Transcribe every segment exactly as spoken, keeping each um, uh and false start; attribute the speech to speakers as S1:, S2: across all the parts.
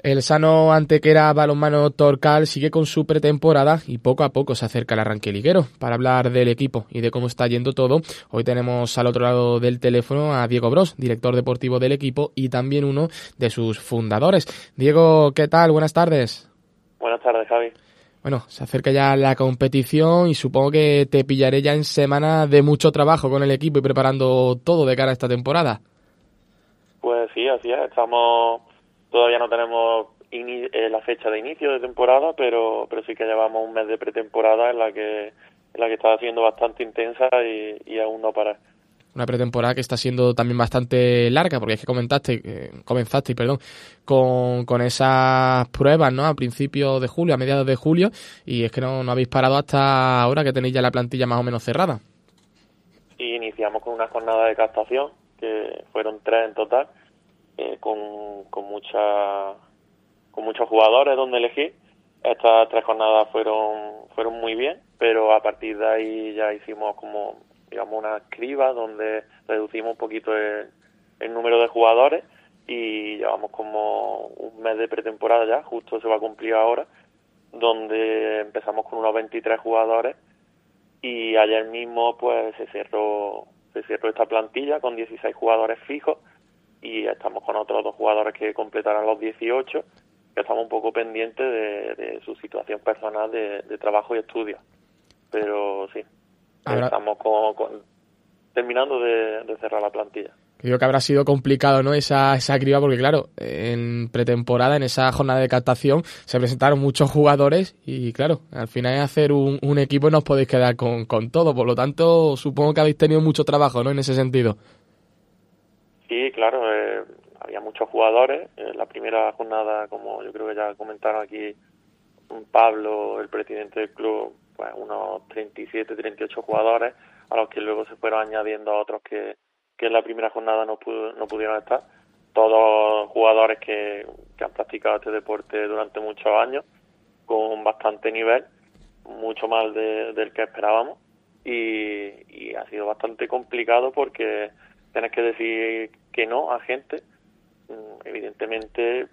S1: El Sano Antequera Balonmano Torcal sigue con su pretemporada y poco a poco se acerca el arranque liguero. Para hablar del equipo y de cómo está yendo todo, hoy tenemos al otro lado del teléfono a Diego Bros, director deportivo del equipo y también uno de sus fundadores. Diego, ¿qué tal? Buenas tardes.
S2: Buenas tardes, Javi.
S1: Bueno, se acerca ya la competición y supongo que te pillaré ya en semana de mucho trabajo con el equipo y preparando todo de cara a esta temporada.
S2: Pues sí, así es. Estamos, todavía no tenemos ini- eh, la fecha de inicio de temporada, pero pero sí que llevamos un mes de pretemporada en la que en la que está siendo bastante intensa y, y aún no para.
S1: Una pretemporada que está siendo también bastante larga, porque es que comentaste, eh, comenzaste, perdón, con, con esas pruebas, ¿no? A principios de julio, a mediados de julio, y es que no, no habéis parado hasta ahora que tenéis ya la plantilla más o menos cerrada.
S2: Y iniciamos con una jornada de captación, que fueron tres en total, eh, con, con mucha, con muchos jugadores donde elegir. Estas tres jornadas fueron, fueron muy bien, pero a partir de ahí ya hicimos como, digamos, una criba donde reducimos un poquito el, el número de jugadores y llevamos como un mes de pretemporada ya, justo se va a cumplir ahora, donde empezamos con unos veintitrés jugadores y ayer mismo pues se cerró, se cerró esta plantilla con dieciséis jugadores fijos y estamos con otros dos jugadores que completarán los dieciocho, que estamos un poco pendientes de, de su situación personal de, de trabajo y estudio. Pero sí,
S1: Habrá,
S2: estamos con, con, terminando de, de cerrar la plantilla.
S1: Creo que habrá sido complicado, ¿no? Esa, esa criba, porque claro, en pretemporada, en esa jornada de captación, se presentaron muchos jugadores y claro, al final es hacer un, un equipo y no os podéis quedar con, con todo. Por lo tanto, supongo que habéis tenido mucho trabajo, ¿no? En ese sentido.
S2: Sí, claro, eh, había muchos jugadores. En la primera jornada, como yo creo que ya comentaron aquí Pablo, el presidente del club, pues unos treinta y siete, treinta y ocho jugadores, a los que luego se fueron añadiendo otros que, que en la primera jornada no, pudo, no pudieron estar. Todos jugadores que, que han practicado este deporte durante muchos años, con bastante nivel, mucho más de, del que esperábamos, y, y ha sido bastante complicado porque tienes que decir que no a gente. Evidentemente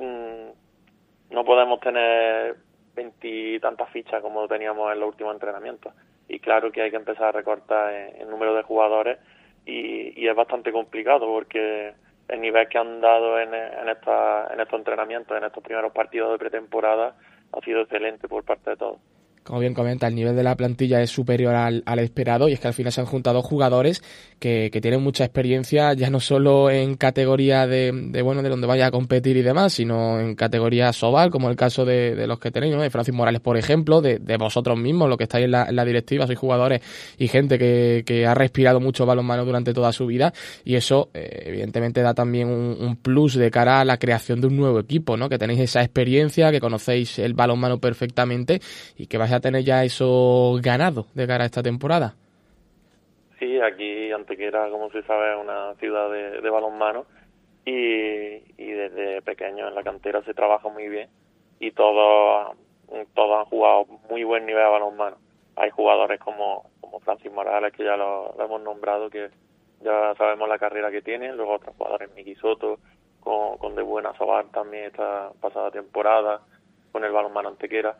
S2: no podemos tener veintitantas fichas como teníamos en los últimos entrenamientos, y claro que hay que empezar a recortar en, en número de jugadores y, y es bastante complicado porque el nivel que han dado en, en, esta, en estos entrenamientos, en estos primeros partidos de pretemporada, ha sido excelente por parte de todos.
S1: Como bien comenta, el nivel de la plantilla es superior al, al esperado y es que al final se han juntado jugadores que, que tienen mucha experiencia, ya no solo en categoría de, de bueno de donde vaya a competir y demás, sino en categoría Sobal, como el caso de, de los que tenéis, ¿no? De Francis Morales, por ejemplo, de, de vosotros mismos, los que estáis en la, en la directiva, sois jugadores y gente que, que ha respirado mucho balonmano durante toda su vida, y eso eh, evidentemente da también un, un plus de cara a la creación de un nuevo equipo, ¿no? Que tenéis esa experiencia, que conocéis el balonmano perfectamente y que vais a tener ya eso ganado de cara a esta temporada.
S2: Sí, aquí Antequera, como se sabe, es una ciudad de, de balonmano y, y desde pequeño en la cantera se trabaja muy bien y todos, todos han jugado muy buen nivel de balonmano. Hay jugadores como, como Francis Morales, que ya lo, lo hemos nombrado, que ya sabemos la carrera que tienen, luego otros jugadores, Miki Soto, con, con De Buena Sobar también esta pasada temporada, con el balonmano Antequera,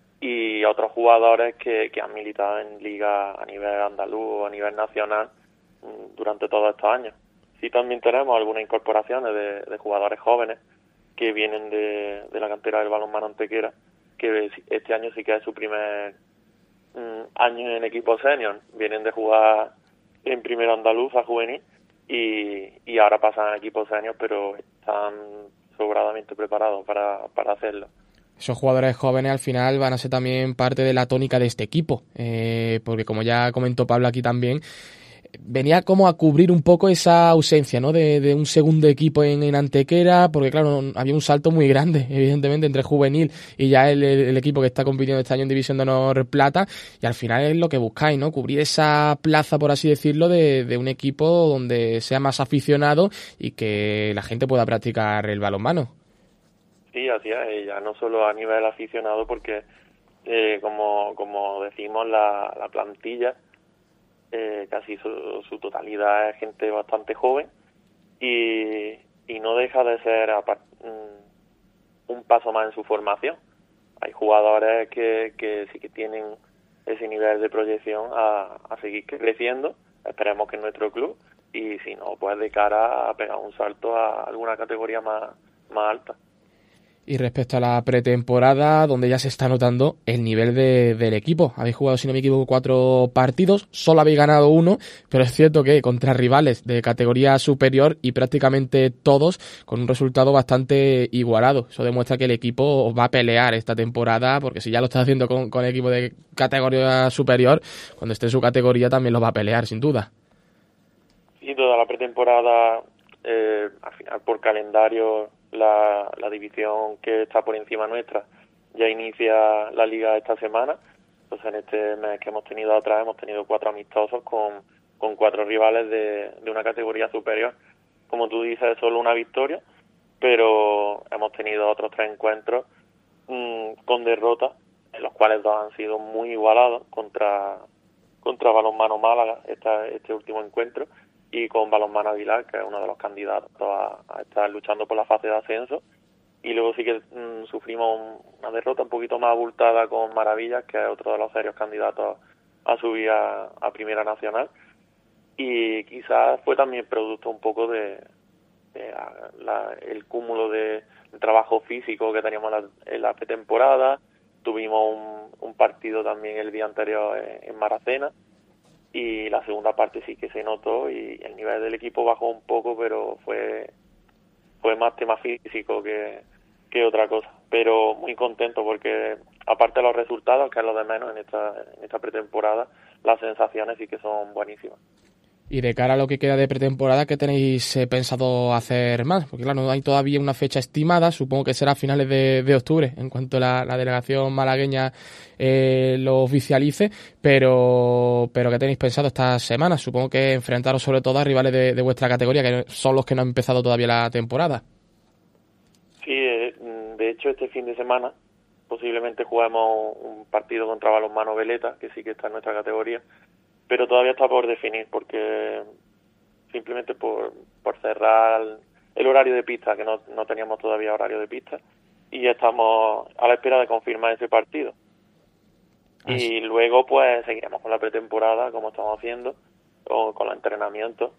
S2: y otros jugadores que, que han militado en liga a nivel andaluz o a nivel nacional durante todos estos años. Sí, también tenemos algunas incorporaciones de, de jugadores jóvenes que vienen de, de la cantera del balonmano Antequera, que este año sí que es su primer um, año en equipo senior. Vienen de jugar en primera andaluza juvenil y, y ahora pasan a equipo senior, pero están sobradamente preparados para, para hacerlo.
S1: Esos jugadores jóvenes al final van a ser también parte de la tónica de este equipo, eh, porque como ya comentó Pablo aquí también, venía como a cubrir un poco esa ausencia, ¿no? De, de un segundo equipo en, en Antequera, porque claro, había un salto muy grande, evidentemente, entre juvenil y ya el, el, el equipo que está compitiendo este año en División de Honor Plata, y al final es lo que buscáis, ¿no? Cubrir esa plaza, por así decirlo, de, de un equipo donde sea más aficionado y que la gente pueda practicar el balonmano.
S2: Sí, así es, ya no solo a nivel aficionado, porque eh, como como decimos, la, la plantilla, eh, casi su, su totalidad es gente bastante joven y, y no deja de ser apart, paso más en su formación. Hay jugadores que, que sí que tienen ese nivel de proyección a, a seguir creciendo, esperemos que en nuestro club, y si no, pues de cara a pegar un salto a alguna categoría más, más alta.
S1: Y respecto a la pretemporada, donde ya se está notando el nivel de, del equipo. Habéis jugado, si no me equivoco, cuatro partidos, solo habéis ganado uno, pero es cierto que contra rivales de categoría superior y prácticamente todos con un resultado bastante igualado. Eso demuestra que el equipo os va a pelear esta temporada, porque si ya lo está haciendo con, con el equipo de categoría superior, cuando esté en su categoría también lo va a pelear, sin duda.
S2: Y toda la pretemporada, eh, al final por calendario, La, la división que está por encima nuestra ya inicia la liga esta semana. Entonces en este mes que hemos tenido atrás hemos tenido cuatro amistosos con, con cuatro rivales de, de una categoría superior. Como tú dices, es solo una victoria, pero hemos tenido otros tres encuentros mmm, con derrotas, en los cuales dos han sido muy igualados contra, contra Balonmano Málaga, esta, este último encuentro, y con Balonmano Aguilar, que es uno de los candidatos a, a estar luchando por la fase de ascenso. Y luego sí que mmm, sufrimos un, una derrota un poquito más abultada con Maravillas, que es otro de los serios candidatos a subir a, a Primera Nacional. Y quizás fue también producto un poco de, de la, la, el cúmulo de, de trabajo físico que teníamos en la, en la pretemporada. Tuvimos un, un partido también el día anterior en, en Maracena, y la segunda parte sí que se notó y el nivel del equipo bajó un poco, pero fue fue más tema físico que, que otra cosa. Pero muy contento porque, aparte de los resultados, que es lo de menos en esta, en esta pretemporada, las sensaciones sí que son buenísimas.
S1: Y de cara a lo que queda de pretemporada, ¿qué tenéis eh, pensado hacer más? Porque claro, no hay todavía una fecha estimada, supongo que será a finales de, de octubre, en cuanto la, la delegación malagueña eh, lo oficialice, pero pero ¿qué tenéis pensado estas semanas? Supongo que enfrentaros sobre todo a rivales de, de vuestra categoría, que son los que no han empezado todavía la temporada.
S2: Sí, de hecho este fin de semana posiblemente juguemos un partido contra Balonmano Veleta, que sí que está en nuestra categoría, pero todavía está por definir, porque simplemente por, por cerrar el horario de pista, que no, no teníamos todavía horario de pista, y estamos a la espera de confirmar ese partido. Así. Y luego pues seguiremos con la pretemporada, como estamos haciendo, o con los entrenamientos,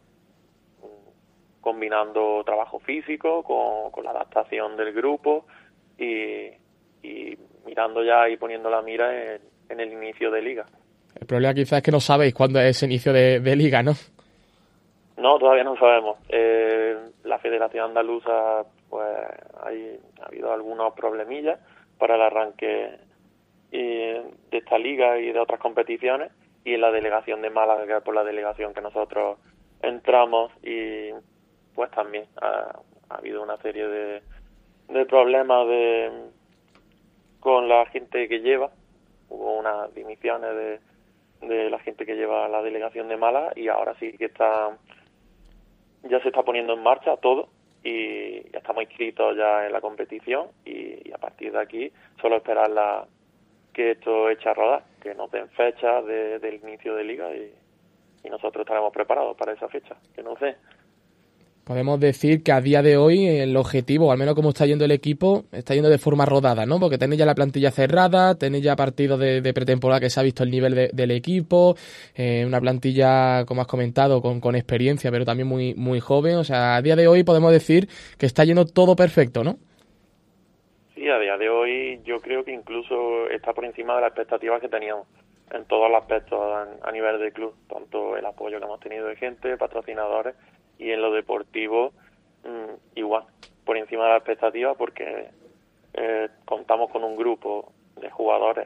S2: combinando trabajo físico con, con la adaptación del grupo y, y mirando ya y poniendo la mira en, en el inicio de liga.
S1: El problema quizás es que no sabéis cuándo es ese inicio de, de liga, ¿no?
S2: No, todavía no sabemos. Eh, la Federación Andaluza, pues hay, ha habido algunos problemillas para el arranque eh, de esta liga y de otras competiciones, y en la delegación de Málaga, que es por la delegación que nosotros entramos, y pues también ha, ha habido una serie de, de problemas de con la gente que lleva. Hubo unas dimisiones de de la gente que lleva la delegación de Málaga, y ahora sí que está ya se está poniendo en marcha todo y ya estamos inscritos ya en la competición, y, y a partir de aquí solo esperar la, que esto eche a rodar, que nos den fechas de, del inicio de liga, y, y nosotros estaremos preparados para esa fecha, que no sé.
S1: Podemos decir que a día de hoy el objetivo, al menos como está yendo el equipo, está yendo de forma rodada, ¿no? Porque tenéis ya la plantilla cerrada, tenéis ya partidos de, de pretemporada que se ha visto el nivel de, del equipo, eh, una plantilla, como has comentado, con, con experiencia, pero también muy, muy joven. O sea, a día de hoy podemos decir que está yendo todo perfecto, ¿no?
S2: Sí, a día de hoy yo creo que incluso está por encima de las expectativas que teníamos en todos los aspectos a, a nivel del club, tanto el apoyo que hemos tenido de gente, patrocinadores, y en lo deportivo mmm, igual, por encima de la expectativa, porque eh, contamos con un grupo de jugadores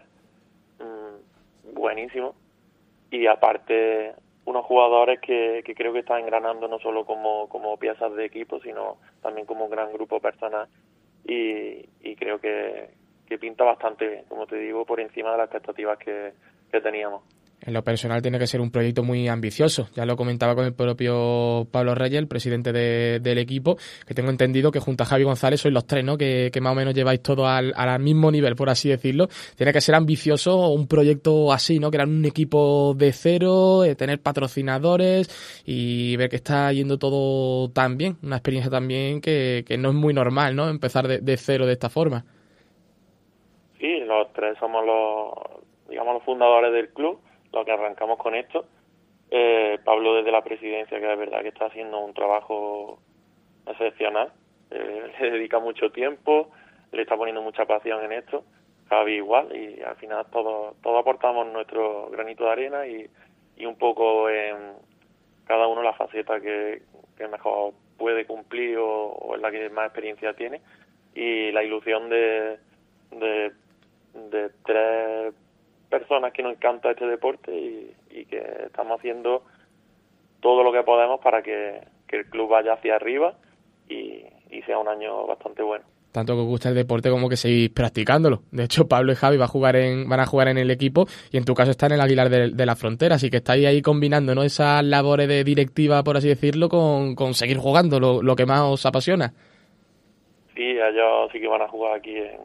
S2: mmm, buenísimos, y aparte unos jugadores que, que creo que están engranando no solo como, como piezas de equipo, sino también como un gran grupo personal, y, y creo que, que pinta bastante bien, como te digo, por encima de las expectativas que, que teníamos.
S1: En lo personal tiene que ser un proyecto muy ambicioso. Ya lo comentaba con el propio Pablo Reyes, el presidente de, del equipo, que tengo entendido que junto a Javi González sois los tres, ¿no? Que, que más o menos lleváis todo al, al mismo nivel, por así decirlo. Tiene que ser ambicioso un proyecto así, ¿no? Crear un equipo de cero, eh, tener patrocinadores y ver que está yendo todo tan bien. Una experiencia también que, que no es muy normal, ¿no? Empezar de, de cero de esta forma.
S2: Sí, los tres somos los, digamos, los fundadores del club, los que arrancamos con esto. Eh, Pablo desde la presidencia, que es verdad que está haciendo un trabajo excepcional, eh, le dedica mucho tiempo, le está poniendo mucha pasión en esto. Javi igual, y al final todos todos aportamos nuestro granito de arena y, y un poco en cada uno la faceta que, que mejor puede cumplir o, o es la que más experiencia tiene, y la ilusión de, de, de tres personas que nos encanta este deporte y, y que estamos haciendo todo lo que podemos para que, que el club vaya hacia arriba y, y sea un año bastante bueno.
S1: Tanto que os gusta el deporte como que seguís practicándolo. De hecho, Pablo y Javi va a jugar en, van a jugar en el equipo y en tu caso está en el Aguilar de, de la Frontera, así que estáis ahí combinando, ¿no?, esas labores de directiva, por así decirlo, con, con seguir jugando, lo, lo que más os apasiona.
S2: Sí, ellos sí que van a jugar aquí en,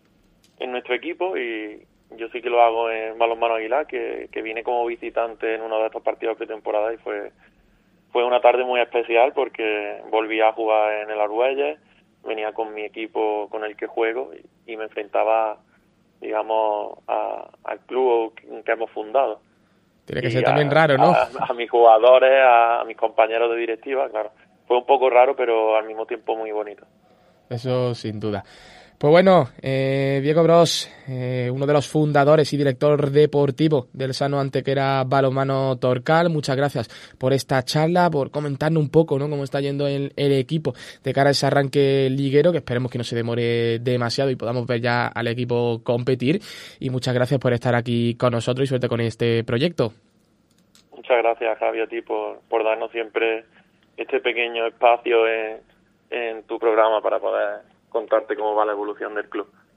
S2: en nuestro equipo y yo sí que lo hago en Balonmano Aguilar, que, que vine como visitante en uno de estos partidos de pretemporada y fue fue una tarde muy especial porque volví a jugar en el Argüelles, venía con mi equipo con el que juego y, y me enfrentaba, digamos, a, al club que hemos fundado.
S1: Tiene que
S2: y
S1: ser
S2: a,
S1: también raro, ¿no?
S2: A, a mis jugadores, a, a mis compañeros de directiva, claro. Fue un poco raro, pero al mismo tiempo muy bonito.
S1: Eso sin duda. Pues bueno, eh, Diego Bros, eh, uno de los fundadores y director deportivo del Sano Antequera Balonmano Torcal, muchas gracias por esta charla, por comentarnos un poco, ¿no?, cómo está yendo el, el equipo de cara a ese arranque liguero, que esperemos que no se demore demasiado y podamos ver ya al equipo competir. Y muchas gracias por estar aquí con nosotros y suerte con este proyecto.
S2: Muchas gracias, Javi, a ti por, por darnos siempre este pequeño espacio en, en tu programa para poder contarte cómo va la evolución del club.